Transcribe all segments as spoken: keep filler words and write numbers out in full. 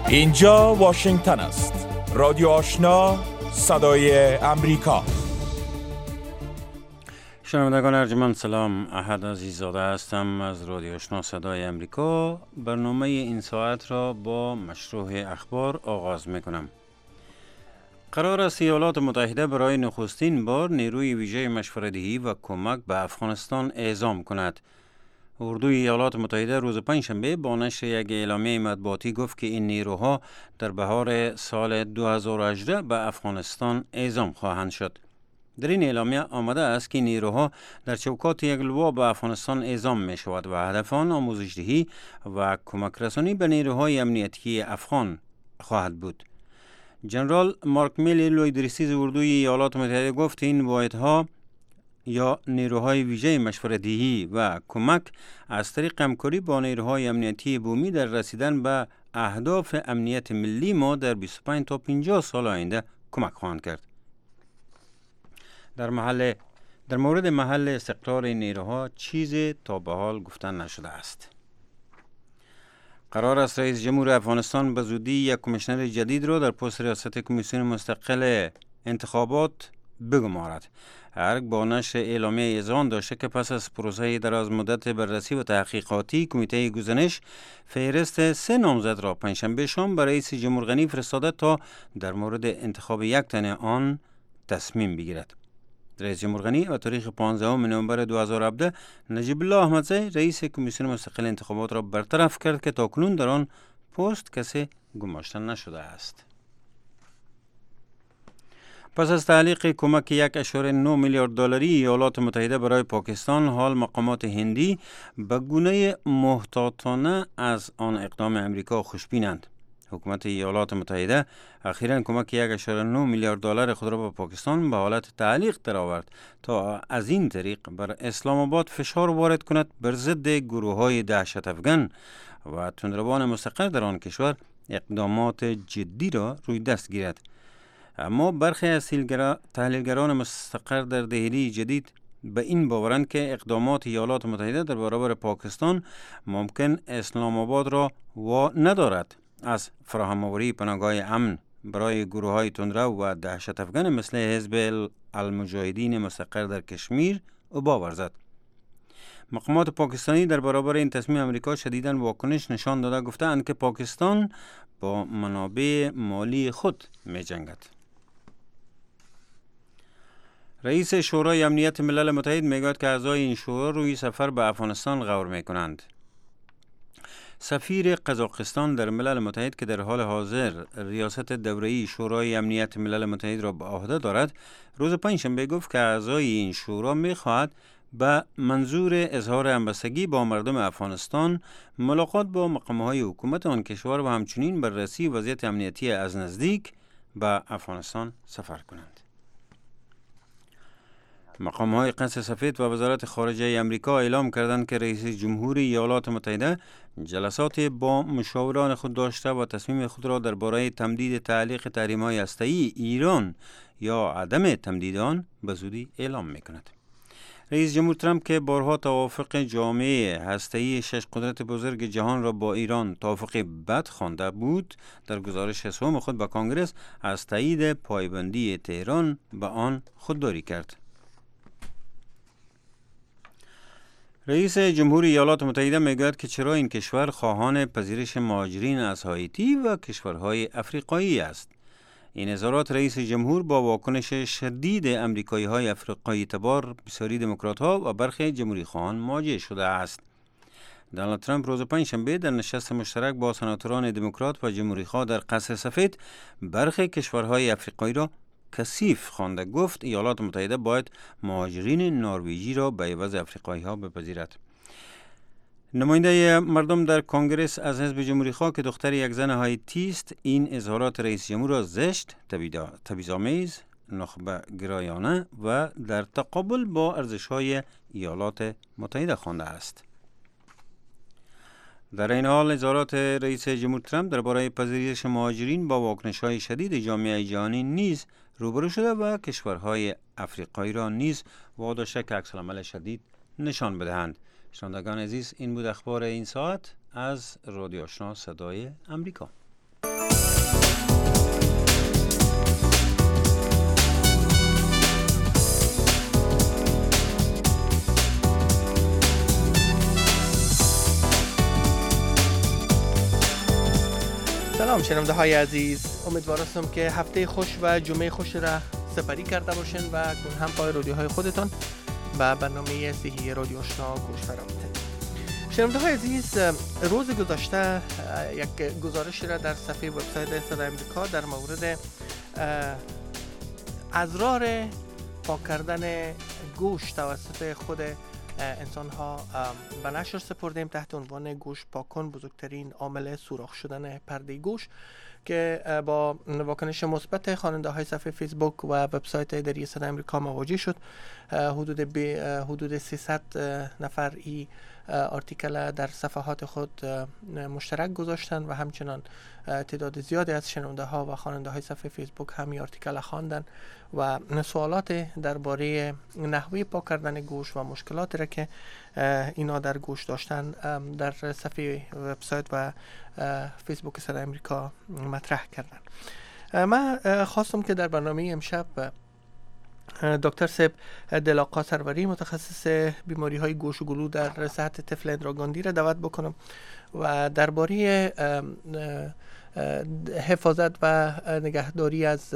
اینجا واشنگتن است. رادیو آشنا، صدای امریکا. شنوندگان ارجمند سلام، احد عزیزاده هستم از رادیو آشنا صدای امریکا. برنامه این ساعت را با مشروع اخبار آغاز میکنم. قرار است ایالات متحده برای نخستین بار نیروی ویژه مشورت‌دهی و کمک به افغانستان اعزام کند. اردوی ایالات متحده روز پنجشنبه با نشر یک اعلامیه مطبوعاتی گفت که این نیروها در بهار سال دو هزار و هجده به افغانستان اعزام خواهند شد. در این اعلامیه آمده است که نیروها در چوکات یک لوا به افغانستان اعزام می شود و هدف آن آموزش دهی و کمک رسانی به نیروهای امنیتی افغان خواهد بود. جنرال مارک میلی لوید رئیس اردوی ایالات متحده گفت این واحدها یا نیروهای ویژه مشورت‌دهی و کمک از طریق همکاری با نیروهای امنیتی بومی در رسیدن به اهداف امنیت ملی ما در بیست و پنج تا پنجاه سال آینده کمک خواهند کرد. در محل در مورد محل استقرار این نیروها چیزی تا به حال گفتن نشده است. قرار است رئیس جمهور افغانستان به زودی یک کمیشنر جدید را در پست ریاست کمیسیون مستقل انتخابات بگمارد. ارگ با نشر اعلامیه اذعان داشته که پس از پروسه دراز مدت بررسی و تحقیقاتی کمیته گزینش فهرست سه نامزد را پنجشنبه شام به رئیس جمهور غنی فرستاده تا در مورد انتخاب یک تن آن تصمیم بگیرد. رئیس جمهور غنی و تاریخ پانزدهم نوامبر دو هزار و هفده نجیب الله احمدزی رئیس کمیسیون مستقل انتخابات را برطرف کرد که تاکنون در آن پست کسی گماشته نشده است. پس از تعلیق کمک یک اشاره نه میلیارد دلاری ایالات متحده برای پاکستان، حال مقامات هندی به گونه محتاطانه از آن اقدام امریکا خوشبینند. حکومت ایالات متحده اخیراً کمک یک اشاره نه میلیارد دلار خود را به پاکستان به حالت تعلیق درآورد تا از این طریق بر اسلام آباد فشار وارد کند بر ضد گروه‌های دهشت افغان و تندروان مستقر در آن کشور اقدامات جدی را روی دست گیرد. اما برخی از تحلیلگران مستقر در دهلی جدید به این باورند که اقدامات ایالات متحده در برابر پاکستان ممکن اسلام آباد را وا ندارد از فراهم آوری پناهگاه امن برای گروه‌های تندرو و دهشت افغان مثل حزب المجاهدین مستقر در کشمیر ابا ورزد. مقامات پاکستانی در برابر این تصمیم امریکا شدیداً واکنش نشان داده گفتند که پاکستان با منابع مالی خود می جنگد. رئیس شورای امنیت ملل متحد میگوید که اعضای این شورا روی سفر به افغانستان غور میکنند. سفیر قزاقستان در ملل متحد که در حال حاضر ریاست دوره‌ای شورای امنیت ملل متحد را به عهده دارد، روز پنجشنبه گفت که اعضای این شورا میخواهد به منظور اظهار همبستگی با مردم افغانستان ملاقات با مقام‌های حکومت آن کشور و همچنین بررسی وضعیت امنیتی از نزدیک به افغانستان سفر کنند. مقام‌های قصر سفید و وزارت خارجه امریکا اعلام کردند که رئیس جمهور ایالات متحده جلسات با مشاوران خود داشته و تصمیم خود را درباره تمدید تعلیق تحریم‌های هسته‌ای ایران یا عدم تمدید آن به زودی اعلام می‌کند. رئیس جمهور ترامپ که بارها توافق جامعه هسته‌ای شش قدرت بزرگ جهان را با ایران توافق بد خوانده بود، در گزارش سوم خود به کانگرس از تایید پایبندی تهران به آن خودداری کرد. رئیس جمهور ایالات متحده میگوید که چرا این کشور خواهان پذیرش مهاجرین از هایتی و کشورهای افریقایی است. این اظهارات رئیس جمهور با واکنش شدید امریکایی های افریقایی تبار، بسیاری دموکرات ها و برخی جمهوری خواهان مواجه شده است. دونالد ترامپ روز پنجشنبه در نشست مشترک با سناتوران دموکرات و جمهوری خواه در قصر سفید برخی کشورهای افریقایی را کثیف خوانده. گفت ایالات متحده باید مهاجرین نروژی را به عوض افریقایی ها بپذیرد. نماینده مردم در کنگرس از حزب جمهوری خواه که دختر یک زن هایتی است این اظهارات رئیس جمهور را زشت، تبعیض‌آمیز، نخبه گرایانه و در تقابل با ارزش‌های ایالات متحده خوانده است. در این حال اظهارات رئیس جمهور ترامپ درباره پذیرش مهاجرین با واکنش‌های شدید جامعه جهانی نیز روبرو شده و کشورهای افریقایی را نیز واداشته که عکس‌العمل شدید نشان بدهند. شنوندگان عزیز، این بود اخبار این ساعت از رادیو آشنا صدای امریکا. سلام شنونده های عزیز، امیدوار هستم که هفته خوش و جمعه خوش را سپری کرده باشین و اکنون هم پای رادیوهای خودتان به برنامه صحی رادیو آشنا گوش فرمودید. شنونده های عزیز، روز گذشته یک گزارش را در صفحه وبسایت صدای آمریکا در مورد اضرار پاک کردن گوشت توسط خود انسان ها به نشر سپردیم تحت عنوان گوشت پاک کن بزرگترین عامل سوراخ شدن پرده گوشت، که با واکنش مثبت خواننده های صفحه فیسبوک و وبسایت اداری صدای آمریکا مواجه شد. حدود حدود سیصد نفر ای آرتیکل در صفحات خود مشترک گذاشتن و همچنان تعداد زیادی از شنونده ها و خواننده های صفحه فیسبوک همین آرتیکل خواندن و سوالات درباره نحوه پاک کردن گوشت و مشکلات را که اینا در گوشت داشتن در صفحه وبسایت و فیسبوک صدای آمریکا مطرح کردن. من خواستم که در برنامه امشب دکتر سب دلاقا سروری، متخصص بیماری های گوش و گلو در صحت طفل اندراگاندی را دعوت بکنم و درباره حفاظت و نگهداری از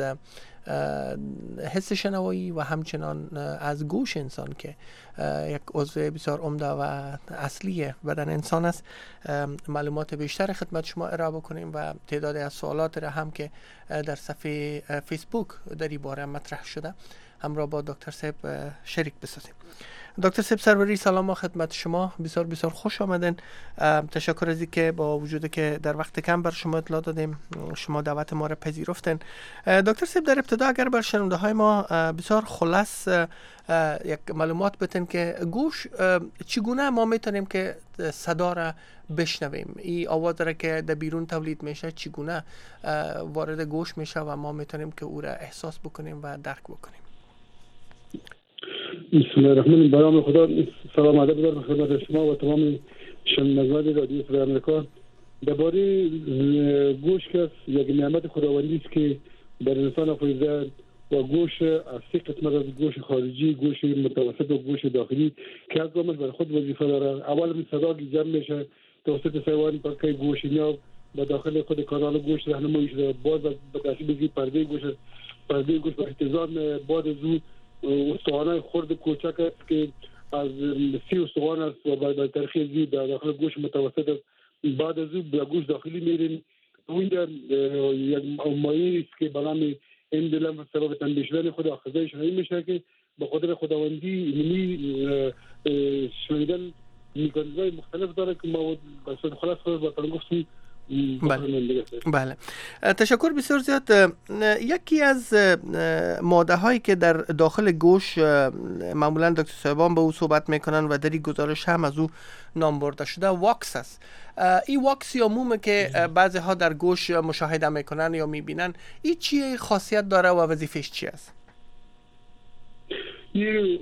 حس شنوایی و همچنان از گوش انسان که یک عضو بسیار عمده و اصلی بدن انسان است معلومات بیشتر خدمت شما ارائه بکنیم و تعداد از سوالات را هم که در صفحه فیسبوک در این باره مطرح شده همراه با دکتر سب شریک بسازیم. دکتر سب سروری، سلام و خدمت شما، بسیار بسیار خوش آمدین. تشکر از اینکه با وجود که در وقت کم بر شما اطلاع دادیم شما دعوت ما را پذیرفتین. دکتر سب، در ابتدا اگر بر شنونده های ما بسیار خلاص یک معلومات بتین که گوش چگونه ما میتونیم که صدا را بشنویم، این آواز را که در بیرون تولید میشه چگونه وارد گوش میشه و ما میتونیم که او را احساس بکنیم و درک بکنیم. بسم الله الرحمن الرحیم. برام خدا سلام ادب دارم خدمت شما و تمام شنوندگان رادیو صدای آمریکا. درباره گوش که یک نعمت خداوندی است که بر انسان آفریده و گوش از سه قسمت از گوش خارجی، گوش متوسط و گوش داخلی که از گامش بر خود وظیفه داره. اول می صدا جمع میشه توسط سیوان پرکای گوش اینا به داخل خود کانال گوش راهنمایی شده، باز به داخل بگی پرده گوش پرده گوش به احتضان بعد زود استخوان‌های خرد کوچک است که از سی استخوان است و با ترخیص زی در داخل گوش متوسط است. بعد از اون به گوش داخلی میریم. اونجا یک مایع است که به نام اندلم سبب تنبیه شدن خود آخذه شنوایی میشه که به قدرت خداوندی اینی شنیدن میکانیزم‌های مختلف داره که ما به خلاص خود با گفتیم. بله. بله تشکر بسیار زیاد. یکی از ماده هایی که در داخل گوش معمولا دکتر صاحبان به او صحبت میکنن و در این گزارش هم از او نام برده شده واکس است. این واکس یا مومه که بعضی ها در گوش مشاهده میکنن یا میبینن، این چیه خاصیت داره و وظیفش چی است؟ این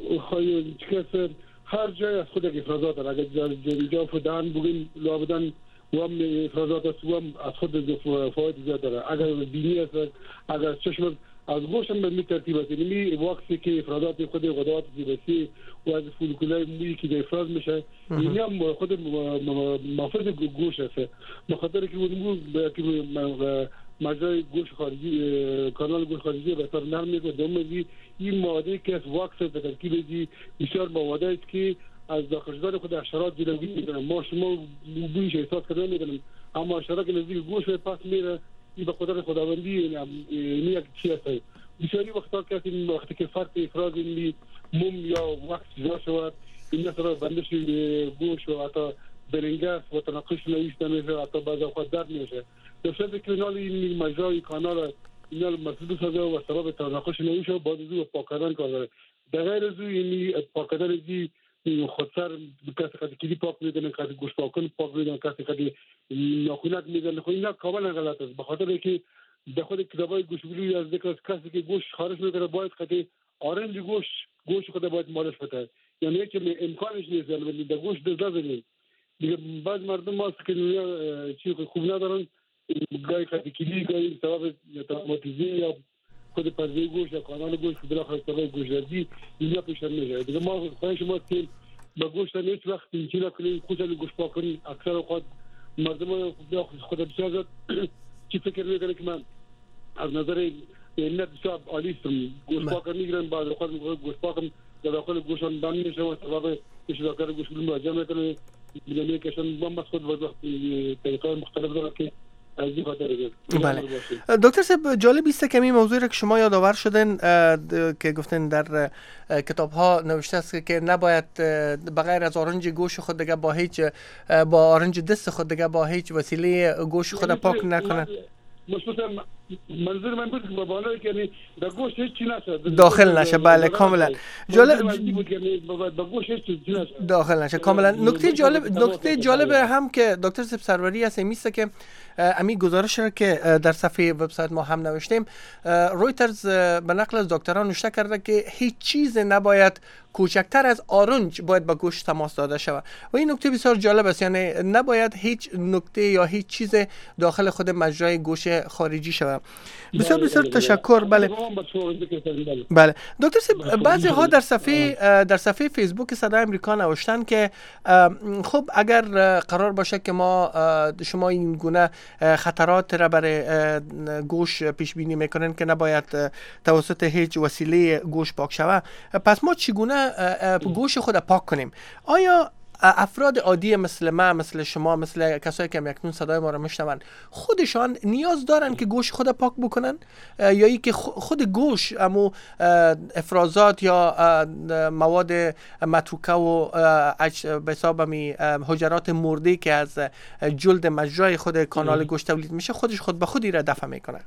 هر جای از خود افرازات داره. اگر جا فدان بگیم لابدن و هم افرازات است و هم از خود فواید زیاد داره. اگر بینی است، اگر چشم از گوش هم به می ترتیب است. یعنی واکسی که افرازات خود غدات زیبسی و از فولکولای مویی که در افراز میشه این هم خود محافظ گوش است. بخاطر که اون که مجرای گوش خارجی کانال گوش خارجی به طور نرم میکنه. دوم این ماده که از واکس به ترکیب دی بسیار ماده است که از داخل شدن خود حشرات جلوگیری میکنه. ما شما بویش احساس کرده میکنیم اما حشرات که نزدیک گوش به پس میره، این به قدرت خداوندی این یک چی است. بسیاری وقتا که این وقتی که فرق افراز این موم یا وقت جا شود این مثلا بندش گوش و حتی برنگس و تناقش نویشته میشه، حتی بعض اوقات درد میشه. در صورتی که نال این مجرای کانال اینا مسدود سازه و سبب تناقش نویشه و بعد از او پاک کردن کار داره. در غیر از او یعنی پاک کردن دی خودسر کسی کسی کلی پاک میدن، کسی گوش پاکن پاک میدن، کسی کسی ناخونک میدن. خب اینا کاملا غلط است. بخاطر اینکه در خود کتابای گوشگیری از ذکر کسی که گوش خارج میکنه باید کتی آرنج گوش گوش خود باید مالش بده. یعنی که امکانش نیست یعنی در گوش دست نزنید. دیگه بعض مردم ما که چی خوب ندارن گاهی کسی کلی گاهی سبب تروماتیزم یا خود پرده گوش یا کانال گوش بالاخره سبب گوش دردی اینا پیش میاد. دیگه ما خواهش ما که با گوش هیچ وقت اینجوری کنیم خودت گوش پاک کنیم. اکثر اوقات مردم خود بسیار چی فکر میکنه که من از نظر علت بسیار عالی استم گوشت پاک میگیرن بعد خود گوشت پاکم در داخل گوشتان بند میشه و سبب اشتراکات گوشت مواجه میکنه میگه که شون با خود وضع طریقه مختلف داره که از این خاطر بله دکتر صاحب جالب است که این موضوع را که شما یادآور شدن که گفتن در کتاب ها نوشته است که نباید بغیر از آرنج گوش خود دیگه با هیچ با آرنج دست خود دیگه با هیچ وسیله گوش خود پاک نکنن. مثلا منظور من بود که بالای که یعنی در گوشت هیچ چیز نشه داخل نشه. بله کاملا جالب با گوشت هیچ چیز نشه داخل نشه کاملا. نکته جالب نکته جالب هم که دکتر صاحب سروری است میسته که امی گزارش را که در صفحه وبسایت ما هم نوشتیم رویترز به نقل از دکتران نوشته کرده که هیچ چیز نباید کوچکتر از آرنج باید با گوشت تماس داده شود و این نکته بسیار جالب است. یعنی نباید هیچ نکته یا هیچ چیز داخل خود مجرای گوشت خارجی شود. بسیار بسیار تشکر. بله بله دکتر صاحب بعضی ها در صفحه در صفحه فیسبوک صدای امریکا نوشتن که خب اگر قرار باشه که ما شما این گونه خطرات را برای گوشت پیش بینی میکنن که نباید توسط هیچ وسیله گوشت پاک شود، پس ما چگونه گوشت خود پاک کنیم؟ آیا افراد عادی مثل ما، مثل شما، مثل کسایی که اکنون صدای ما را میشنون خودشان نیاز دارن که گوشت خود پاک بکنن یا ای که خود گوشت امو افرازات یا مواد متروکه و به حساب می حجرات مرده که از جلد مجرای خود کانال گوشت تولید میشه خودش خود به خودی را دفع میکنه؟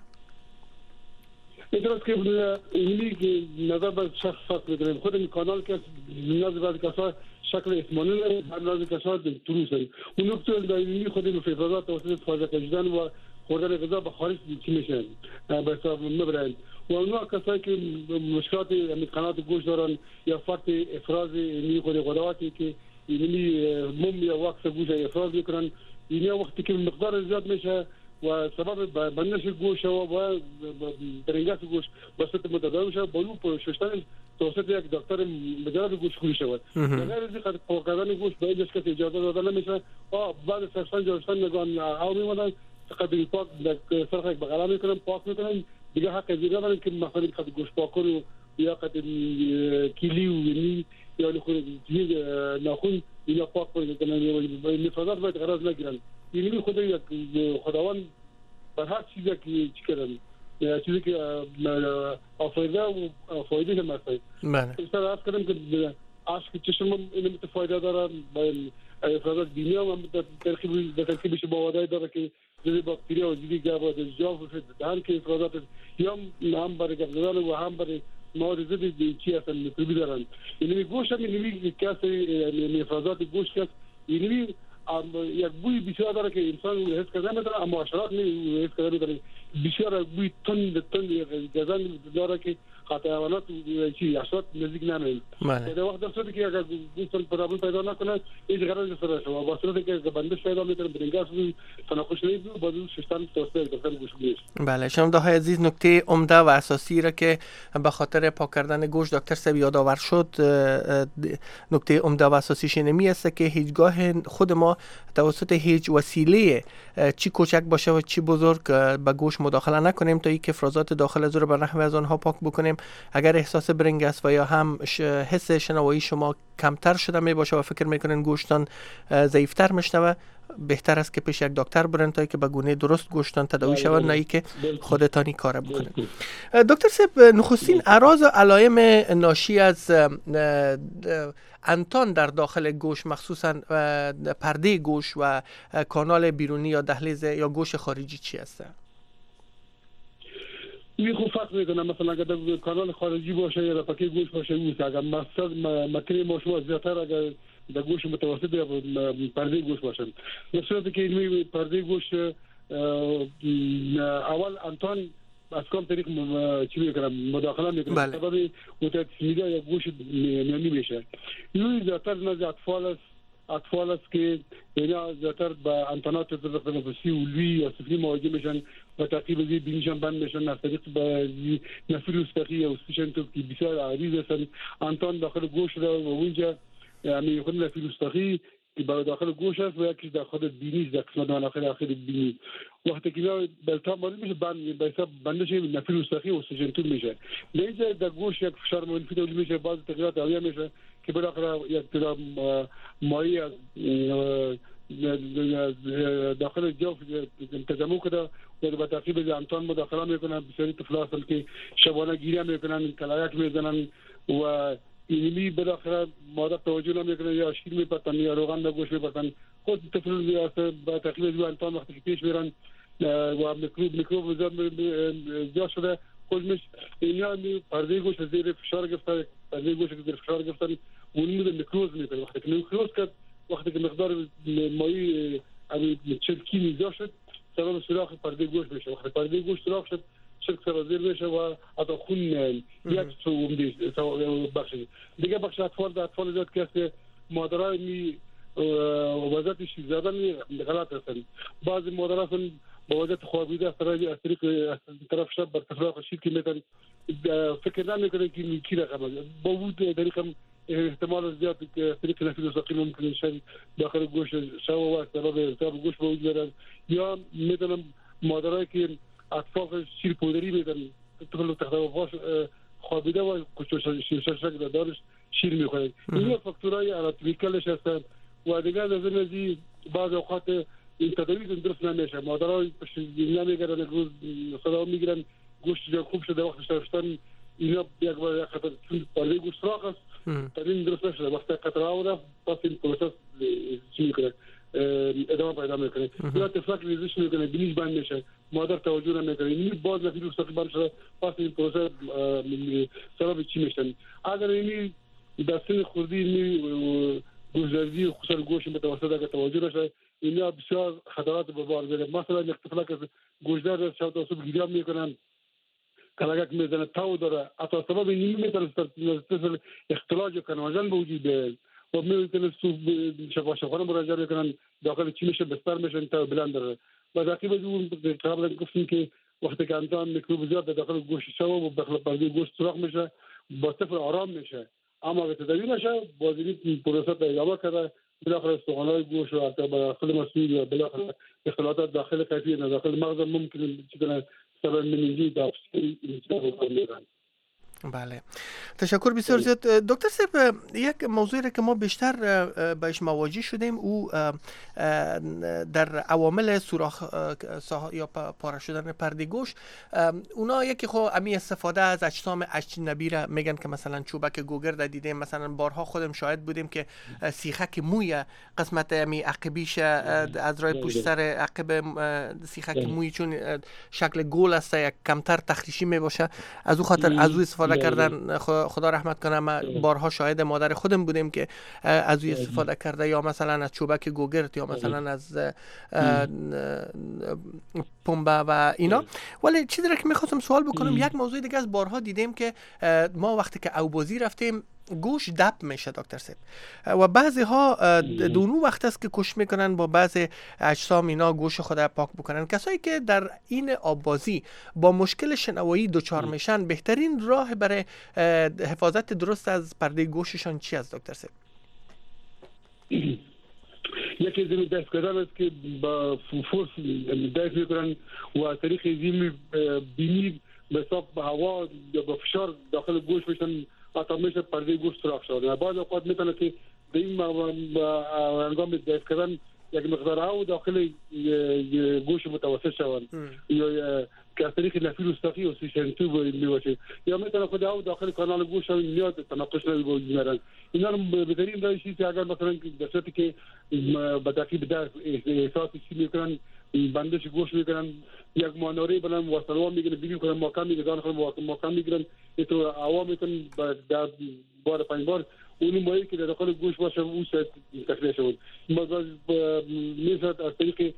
درست که اینی نظر به شخص فرق میکنه. خود این کانال که نیاز به کسا شکل اسمانی داره، نیاز به کسا دروس داره. اون نکته دایمی خود این فیضات توسط خارج کشیدن و خوردن غذا به خارج چی میشن به حساب نبرند. و اونها کسایی که مشکلات یعنی قنات گوشت دارن یا فرط افراز این خود غدواتی که یعنی مم یا واکس گوشت افراز میکنن، این وقتی که مقدار زیاد میشه و سبب بندش گوشت و برنگاس گوشت وسط متداول میشه بالو پرششتن توسط یک دکتر مجرد گوشت خوری شود. در این قد پاکردن گوشت به اینجاست که اجازه داده نمیشه. آ بعد سرسان جوشتن نگان او میمونن قد پاک سرخ یک بغلا میکنن پاک میکنن دیگه حق زیرا دارن که مثلا قد گوشت پاک کنو یا قد کیلی و یعنی یا خود ناخون اینا پاک کنن نفاذات باید غرض نگیرن. یعنی خود یک خداوند بر هر چیزی که چیکارن چیزی که آفریده و فایده هم هست. بله. مثلا عرض کردم که عشق چشم این فایده داره با افراد دینی هم ترکیب به ترکیبش با وادای داره که جزء باکتریا و جزء گاوا در جاف و دهان که افرادات هم هم برای گردن و هم برای مواد ضد چی هستن میکروبی دارن. یعنی گوشت هم یعنی کسی افرادات گوشت کس یعنی یک بوی بسیار داره که انسان حس کرده نداره اما حشرات نه حس کرده نداره. بسیار بوی تند تند گزن داره که خاطر حیوانات چی حشرات نزدیک نمیان. در وقت در صورتی که اگر گوشت پرابلم پیدا نکنه هیچ غرض نداره. و با صورتی که بندش پیدا میکنه برنگاس روی تناقض نیست و بعد ششتن توسط دکتر گوشت نیست. بله شنونده‌های عزیز نکته عمده و اساسی را که به خاطر پاک کردن گوشت دکتر صاحب یادآور شد نکته عمده و اساسیش اینمی است که هیچگاه خود ما توسط هیچ وسیله چی کوچک باشه و چی بزرگ به گوشت مداخله نکنیم تا اینکه افرازات داخل از رو به نحو از آنها پاک بکنیم. اگر احساس برنگ است و یا هم حس شنوایی شما کمتر شده می باشه و فکر میکنین گوشتان ضعیفتر میشنوه، بهتر است که پیش یک دکتر برن تا که به گونه درست گوشتان تداوی شود نه که خودتانی کار بکنه. دکتر صاحب نخستین اعراض و علائم ناشی از انتان در داخل گوشت مخصوصا پرده گوشت و کانال بیرونی یا دهلیز یا گوشت خارجی چی هست؟ این خوب فرق میکنه. مثلا اگر در کانال خارجی باشه یا در پاکی گوشت باشه نیست. اگر مقصد مکری ماشوا زیادتر اگر در گوشت متوسط یا پرده گوشت باشه. در صورتی که این پرده گوشت اول انتان از کام طریق چی میکنم مداخله میکنم سبب متأثیریده یا گوشت میانی میشه. این زیادتر نزد اطفال است اطفال است که اینا زیادتر با انتانات تنفسی علوی یا سفلی مواجه میشن و تعقیب زی بینیشان بند میشن از طریق با نفر استخی یا استشن تو که بسیار عریض هستن انتان داخل گوشت را و اونجا یعنی خود نفر استخی که برای داخل گوش است و یکیش در خود بینی در قسمت داخل آخر بینی. وقتی که اینا بلتا مارد میشه بند به حساب بندش نفیل مستقی و اکسیژن میشه. اینجا در گوش یک فشار منفی تولید میشه، بعض تغییرات عالیه میشه که بالاخره یک ترا مایی از داخل جوف تجمع کرده و به ترتیب امتحان مداخله میکنن. بسیاری طفلا هستند که شبانه گیری میکنن، کلاک میزنن و اینمی بالاخره مادر توجه نمیکنه یا شیر میپرتن یا روغن در گوش میپرتن. خود طفل به ترتیب دو امتحان وقتی که پیش میرن و میکروب میکروب زیاد شده خودش اینا پرده گوش زیر فشار گرفته، پرده گوش زیر فشار گرفتن اون میکروز میکنه. وقتی که میکروز کرد، وقتی که مقدار مایی یعنی چرکی زیاد شد سبب سوراخ پرده گوش میشه. وقتی پرده گوش سوراخ شد شک سرازیر میشه و حتی خون یک سو بخش دیگه بخش اطفال در اطفال زیاد که مادرای می وضعیتش زیادن غلط هستن. بعضی مادرها هستن با وضعیت خوابیده از طریق طرف شب بر تفراق شیر که میتن فکر نمیکنن که کی رقم با وجود در هم احتمال زیاد که طریق نفی مستقیم ممکن شد داخل گوش شو و سبب التهاب گوش وجود دارد یا میتونن مادرایی که اطفال شیر پودری میدن طفل تخت وفاش خوابیده و شیر دارش شیر میخورن. این فاکتورهای آناتومیکالش هستن و دیگه از این ازی بعض اوقات این تداوی درست نمیشه. مادرای نمیگردن روز صدا میگیرن گوشت جا خوب شده وقت شرفتن اینا یک بار خطر چون پرده گوشت سراخ است تداوی درست نشده. وقتی قطره آورده پس این پروسس چی میکنه ادامه پیدا میکنه یا تفلک ریزش میکنه بینیش بند میشه مادر توجه نمیکنه. این باز نفی مستقیم بند شده پس این پروسس سبب چی میشن. اگر اینی در سن خردی اینی گوشت‌دردی خصوصا گوشت متوسط اگر توجه نشه اینا بسیار خطرات به بار میاره. مثلا یک طفل که گوشت‌درد شب تا صبح گریه میکنن کلاگک میزنه تاو داره حتی سبب این میتونه طفل اختلاج کنه وزن به وجود بیاد و میتونه صبح شفاخانه مراجعه میکنن داخل چی میشه بستر میشن تا بلند داره. و تقریبا اون قبلا گفتیم که وقتی که امتحان میکروب زیاد داخل گوشت شو و داخل پرده گوشت سوراخ میشه با طفل آرام میشه. اما اگه تداوی نشه بازی پروسه پیدا کرده بالاخره استخوان‌های گوش و داخل مسئول یا بالاخره اختلالات داخل قیفی داخل مغز ممکن چیزی سبب منینجی داپسی میشن. بله تشکر بسیار زیاد دکتر صاحب. یک موضوعی که ما بیشتر بهش مواجه شدیم او در عوامل سوراخ یا پاره شدن پرده گوش. اونا یکی خو امی استفاده از اجسام اجنبی را میگن که مثلا چوبک گوگرد دیدیم، مثلا بارها خودم شاهد بودیم که سیخک موی قسمت امی عقبیش از راه پشت سر عقب سیخک موی چون شکل گل است یک کمتر تخریشی می باشه از او خاطر از او استفاده کردن. خدا رحمت کنه ما بارها شاهد مادر خودم بودیم که از او استفاده کرده یا مثلا از چوبک گوگرد یا مثلا از پنبه و اینا. ولی چیزی را که میخواستم سوال بکنم یک موضوع دیگه از بارها دیدیم که ما وقتی که اوبازی رفتیم گوش دب میشه دکتر صاحب و بعضی ها دونو وقت است که کش میکنن با بعضی اجسام اینا گوش خود پاک بکنن. کسایی که در این آبازی با مشکل شنوایی دچار میشن بهترین راه برای حفاظت درست از پرده گوششان چی است دکتر صاحب؟ یکی زمین دست کردن است که با فورس دست میکنن و طریق زمین بینی به حساب هوا یا با فشار داخل گوش میشن حتی میشه پرده گوش سوراخ شده. بعض اوقات میتونه که به این هنگام دست کردن یک مقدار هوا داخل گوش متوسط شوند یا که از طریق نفی مستقی و سیشنتو میباشه یا میتونه خود هوا داخل کانال گوش شوند نیاز تناقض نمیباید میرن. اینا رو بهترین رایشی که اگر مثلا در صورتی که به ترتیب در احساسی چی میکنن بندش گوش میکنن یک مانوری بلند وصلوا میگیرن بیبی کنن ماکان میگیرن خود ماکان میگیرن تو هوا میتونن در بار پنج بار اون مایی که در داخل گوش باشه اون شاید تخلیه شود. باز میشد از طریق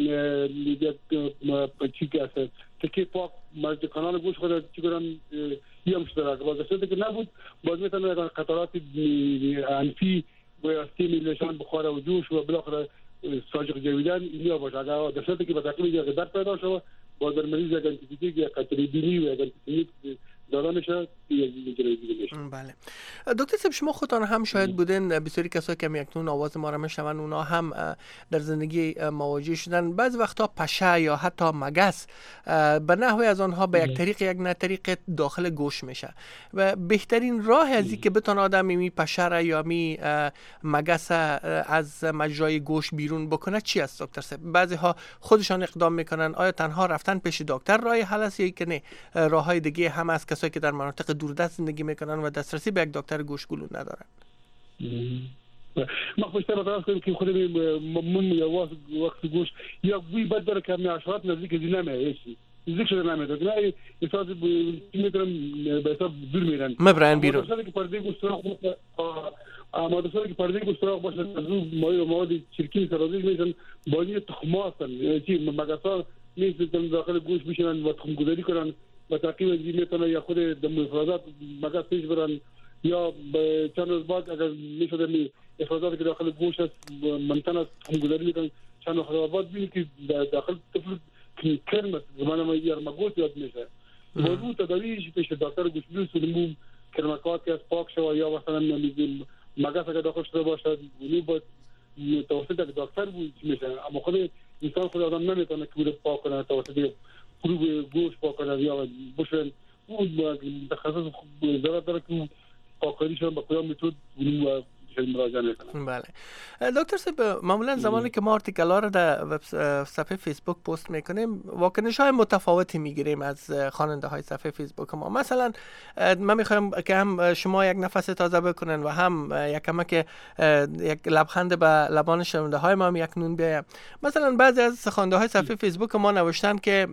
چی که هست تکی پاک مرد کانال گوش خود چی کنن یا مشترک باز شده که نبود باز میتونن قطرات انفی و استیمیلیشن بخار و جوش و بالاخره ساجق جویدن اینیا باشه. اگر دسته که به تقریبا یک درد پیدا شد با در مریض اگر انتیبیوتیک یا قطره بینی و اگر انتیبیوتیک داده میشه یک جلوی دیگه میشه. بله دکتر صاحب، شما خودتان هم شاهد بودین، بسیاری کسایی که اکنون آواز ما را میشنون اونا هم در زندگی مواجه شدن. بعضی وقتا پشه یا حتی مگس به نحوی از آنها به یک طریق یک نه طریق داخل گوش میشه و بهترین راه از این که بتونه آدم می پشه را یا می مگس از مجرای گوش بیرون بکنه چی است دکتر صاحب؟ بعضی ها خودشان اقدام میکنن، آیا تنها رفتن پیش دکتر راه حل است یا که نه راههای دیگه هم از کسایی که در مناطق دوردست زندگی میکنن و دسترسی به یک دکتر گوشگلو ندارن؟ ما خوشتر بطرف کنیم که خود من یا وقت گوش یا بوی بد داره که همین عشرات نزدیک زی نمیه نزدیک شده نمیه دیگه نه احساس میتونم به حساب دور میرن مبرن بیرون. اما که پرده گوش سراغ باشه اما دوستانی که پرده گوش سراغ باشه از اون مواد چرکی سرازی میشن بازی تخما هستن چی مگسا میتونن داخل گوش بشینن و تخم گذاری کنن و تعقیب از این میتونن یا خود دم افرازات مگس پیش برن یا به چند روز بعد اگر میشده می افرازاتی که داخل گوش است منتن است تخم گذاری میکنن چند روز بعد بینید که داخل طفل کلمه زمان ما یار مگوش یاد میشه موضوع تداویش پیش دکتر گوشگلو سلمون کلمات که از پاک شو یا مثلا میگیم مگس اگر داخل شده باشد اونی با توسط دکتر بود میشه اما خود انسان خود آدم نمیتونه که بود پاک کنه توسط گروه گوش پاک کنه یا بشن اون تخصص ضرورت داره که پاکاریشون با کدام متد اون مراجعه میکنن. بله دکتر صاحب، معمولا زمانی که ما آرتیکل‌ها رو در صفحه فیسبوک پست میکنیم واکنش‌های متفاوتی میگیریم از خواننده های صفحه فیسبوک ما. مثلا من میخوایم که هم شما یک نفس تازه بکنن و هم یک کمک یک لبخند به لبان شنونده های ما یک نون بیایم. مثلا بعضی از خواننده های صفحه فیسبوک ما نوشتن که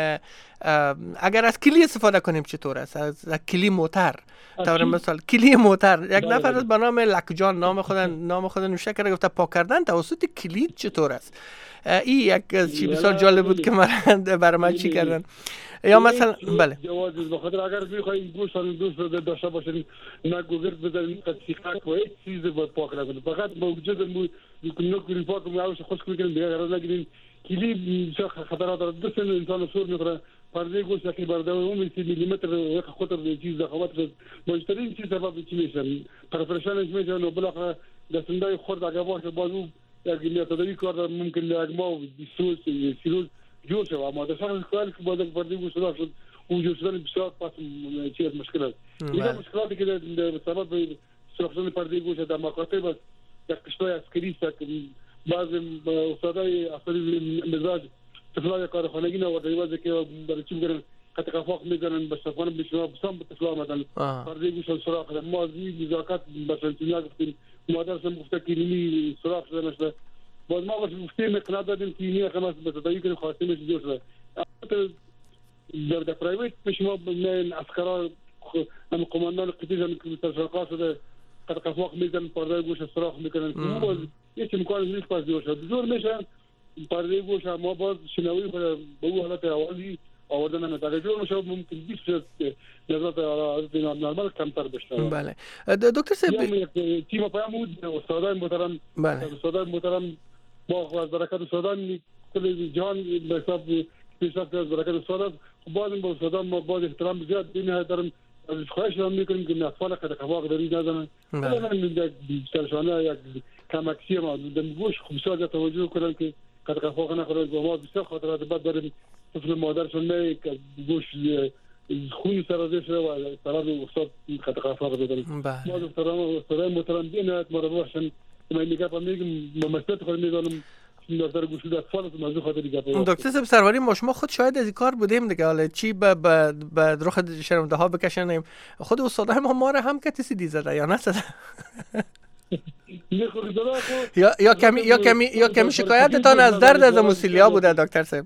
اگر از کلی استفاده کنیم چطور است؟ از کلی موتر طور مثال کلی موتر یک نفر به نام لکجان نام خود نام خود نوشته کرده، گفته پاک کردن توسط کلید چطور است؟ این یک چیز بسیار جالب بود که من برای من چی کردن. یا مثلا بله جواز بخاطر اگر میخواین گوش سال دوست داشته باشین نه گوگل بزنید تصدیق و هیچ چیز با پاک نکنید، فقط موجود مو نکنید پاک میاوش خوش کنید دیگه قرار نگیرین کلی خطرات داره. دو سن انسان سور میخوره پرده گوش که برده اون سی میلیمتر یک خطر چیز دخوات مشترین چیز سبب چی میشن پرفرشانش میشن و بالاخره دستندای خورد اگه باشه بازو یک میاتدی کار ممکن یک ما بیسوس سیروز جور شد اما در شخص کاری که باید پرده گوش صدا شد اون جور شدن بسیار پس چیز مشکل است. دیگه مشکلاتی که در سبب سرخ شدن پرده گوش در مکاتب است یک کشتای عسکری است که بعض استادای عسکری مزاج طفلای کارخانگی نورده واسه که برای چی میگن قطع قفاق میزنن به صفانه بشنو بسام به طفلا آمدن پرده گوش سراغ کردن ما از این نزاکت بسنتینیا گفتیم مادرشم گفته که نیمی سراغ شده نشده باز ما باش گفتیم اقناع دادیم که نیمی خمس به تدایی کنیم خواستیمش جور شده در در پرایویت پیش ما من اسکرار هم قماندان قطیز هم که تشرقا شده قطع قفاق میزنن پرده گوش سراغ میکنن که ما باز هیچ امکان نیست پاس جور شده جور میشن پرده گوش ما باز شنوی به او حالت اولی آوردن نمیده جور میشه ممکن بیست شد نظرات حالت نرمال کمتر بشه. بله دکتر صاحب تیم پیامود استادان محترم استادان محترم با از برکت استادان کل جهان به حساب پیشرفت از برکت استادان باز با استادان ما باز احترام زیاد دینه دارم از خواهش دارم میکنیم که اطفال قد قفاق داری نزنن من سرشانه یک کمکسی ما دم گوش خوشا توجه کنن که قد قفاق نخوره با ما بسیار خاطرات بد داریم طفل مادرشون نه که گوش خون سرازی شده و طرف استاد قد قفاق داریم ما احترام استادان محترم دینه ما رو باشن من میگم میگم ممثلت خود میدونم دکتر گوشو اطفال موضوع خاطر دیگه دکتر صاحب سروری ما شما خود شاید از این کار بودیم دیگه، حالا چی به به رخ شرمنده ها بکشنیم خود استادای ما ما رو هم که سی دی زده یا نه زده یا یا کمی یا کمی یا کمی شکایتتان از درد از موسیلیا بوده دکتر صاحب؟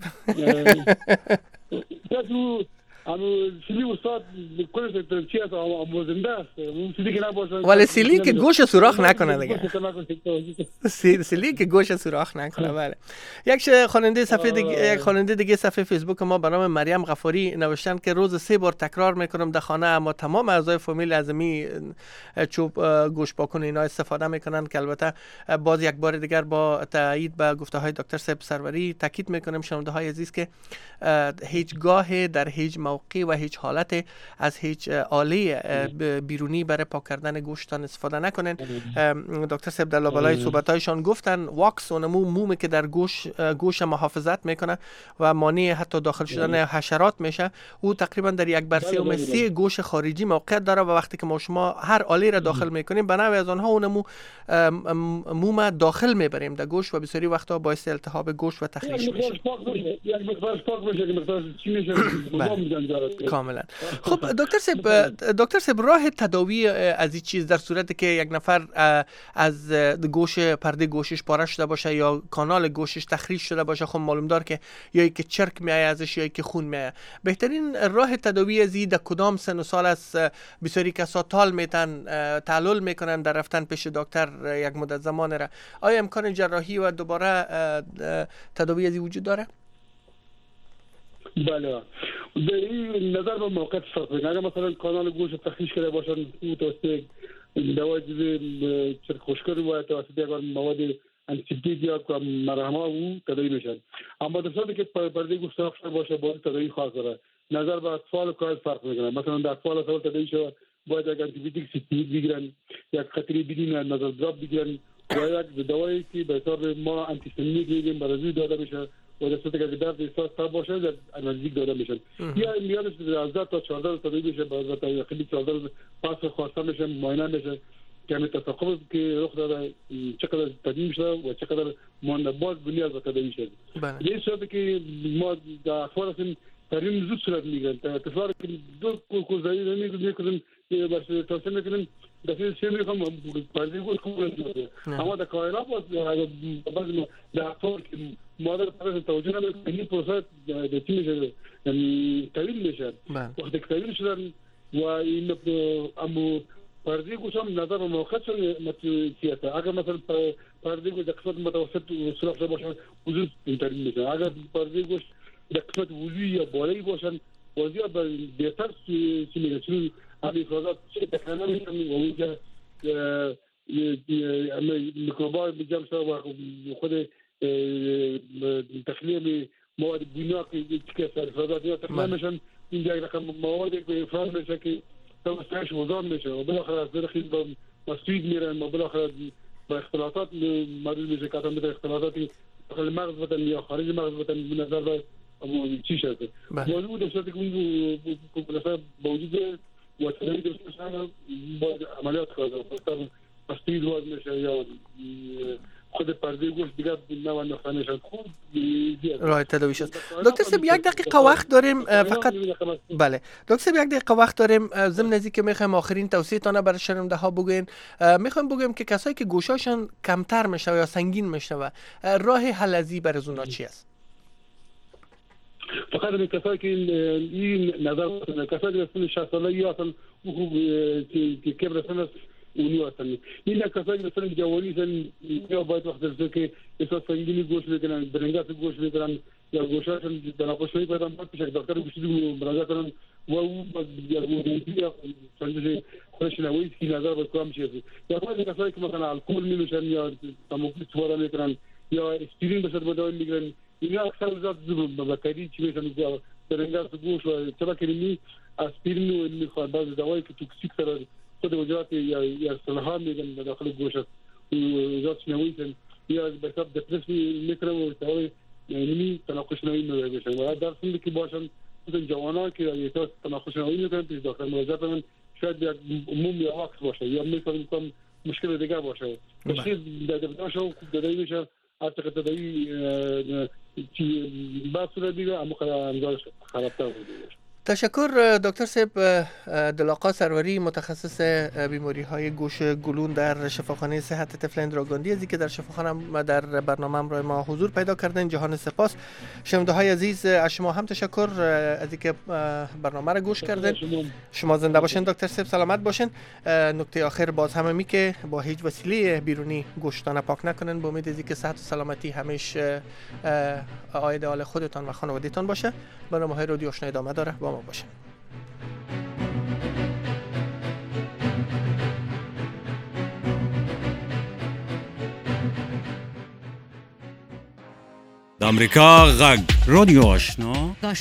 اما سیلی استاد کلش چی است آموزنده است اون چیزی که نباشه ولی سیلی که گوش سوراخ نکنه دیگه سیلی که گوش سوراخ نکنه. بله یک خواننده صفحه دیگه یک خواننده دیگه صفحه فیسبوک ما به نام مریم غفاری نوشتن که روز سه بار تکرار میکنم در خانه اما تمام اعضای فامیل از می چوب گوش پاکن اینا استفاده میکنن که البته باز یک بار دیگر با تایید به گفته های دکتر صاحب سروری تاکید میکنم شنونده های عزیز که هیچگاه در هیچ موقع و هیچ حالت از هیچ آله بیرونی برای پاک کردن گوشتان استفاده نکنین. دکتر صاحب در لابلای صحبتایشان گفتن واکس اون مو مومی که در گوش گوش محافظت میکنه و مانع حتی داخل شدن حشرات میشه، او تقریبا در یک بر سوم سه گوش خارجی موقعیت داره و وقتی که ما شما هر آله را داخل میکنیم بنابراین از آنها اون مو موم داخل میبریم در گوش و بسیاری وقتا باعث التهاب گوش و تخلیش میشه. یک مقدار پاک بشه که مقدار چی میشه کاملا. خب دکتر صاحب، دکتر صاحب راه تداوی از این چیز در صورتی که یک نفر از گوش پرده گوشش پاره شده باشه یا کانال گوشش تخریش شده باشه، خب معلوم دار که یا که چرک میایه ازش یا که خون میایه، بهترین راه تداوی از این در کدام سن و سال است؟ بسیاری کسا تال میتن تعلل میکنن در رفتن پیش دکتر یک مدت زمان را، آیا امکان جراحی و دوباره تداوی از این وجود داره؟ بله، در این نظر به موقعیت فرق میکنه. اگر مثلا کانال گوش تخریش کرده باشن او توسط دوای چیز چرک خشک‌کار و توسط یک مواد انتیبیوتیک یا مرهم او تداوی میشن. اما در صورتی که پرده گوش سوراخ شده باشه باید تداوی خاص داره. نظر به اطفال کار فرق میکنه. مثلا در اطفال اول تداوی شده باید یک انتیبیوتیک سیستمیک بگیرن، یک قطره بدون نظر دراپ بگیرن و یک دوائی که به حساب ما آنتی‌هیستامینیک میگیم برای داده میشه و در صورتی که درد احساس تر باشه در آنالژیک داده میشن. یا میادش از تا چهارده تا میشه، بعد تا خیلی چهارده پاس خواسته میشه، معاینه میشه که همین تصاقب که رخ داده چقدر تداوی میشه و چقدر باز بنیاد به تداوی شد. این صورتی که ما در اطفال هستیم ترین زود صورت میگیرن. تصور که دو کوزایی نمیکنن که باشه توصیه میکنن دفعه سه میخوام پرده گوش خوب نمیشه. اما در کایلا باز بعضی در اطفال که مادر طرف توجه نمیکنه این پروسه در چی میشه، یعنی طویل میشه. وقتی که طویل شدن و این امو پرده گوش هم نظر به موقعیت متوسط. اگر مثلا پرده گوش در قسمت متوسط سوراخ شده باشه وجود طویل میشه. اگر پرده گوش در قسمت وجودی یا بالایی باشن بازی بهتر چی میگه چون همین افرازات چه تکنه میشن و اونجا میکروبای بجمع شده و خود تخلیه مواد بنا که افرازات یا تکنه میشن اینجا یک رقم مواد که افراز میشه که توسعش وزان میشه و بالاخره از درخیز با مسوید میرن و بالاخره با اختلاطات معلوم میشه که حتی اختلاطاتی داخل مغز بتن یا خارج مغز بتن به نظر باید چی شده. موضوع در صورتی که اون کمپلسه موجوده و تداوی در صورت باید عملیات کرده و مسوید باز میشه یا خود پرده گوش دیگر نوع نقطه میشن خوب راه تداوی شد. دکتر صاحب یک دقیقه وقت داریم فقط. بله دکتر صاحب یک دقیقه وقت داریم. ضمن ازی که میخوایم آخرین توصیه تانه برای شنونده ها بگین، میخوایم بگیم که کسایی که گوشاشون کمتر میشه یا سنگین میشه و راه حل ازی برای اونا چی است؟ فقط این کسایی که این نظر کسایی که سن شصت ساله یا اصلا که کبر سن اونی هستن، این کسایی که سن جوانی هستن یا باید وقت درسته که احساس سنگینی گوش میکنن، برنگات گوش میکنن یا گوشاشون در ناخوشایی پیدا میکنن پیش دکتر گوشی مراجعه کنن و او یا یا سنجش خودش نویس که نظر به کام چیه. یا باید کسایی که مثلا الکل می‌نوشن یا تماکو استفاده میکنن یا اسپرین به صورت مداوم میگیرن، اینا اکثر وقت بکاری چی میشن برنگات گوش و چرا که اسپرین و میخواد بعض دوایی که توکسیک سر خود وجرات یا یا سلها میگن داخل گوش است وجرات نویسن یا به حساب دپرس میکنن و دوای یعنی تناقض نوی میگن و در صورتی که باشن خود جوانان که یا تناقض نوی میکنن پیش دکتر مراجعه کنن شاید یک عموم یا واکس باشه یا میتونه کم مشکل دیگه باشه. تشخیص داده شو خوب داده میشه حتی که تداوی چی با صورت دیگه اما انجامش خرابتر بوده. تشکر دکتر صاحب دلاقا سروری، متخصص بیماری های گوش گلون در شفاخانه صحت طفل اندراگاندی ازی که در شفاخانه در برنامه همراه ما حضور پیدا کردن. جهان سپاس. شنونده های عزیز از شما هم تشکر ازی که برنامه را گوش کردن. شما زنده باشین دکتر صاحب، سلامت باشین. نکته آخر باز هم می که با هیچ وسیله بیرونی گوشتان پاک نکنن. با امید ازی که صحت و سلامتی همیشه عاید آل خودتان و خانواده‌تان باشه. برنامه رادیو آشنا ادامه داره، با ما باشین. د امریکا غږ رادیو آشنا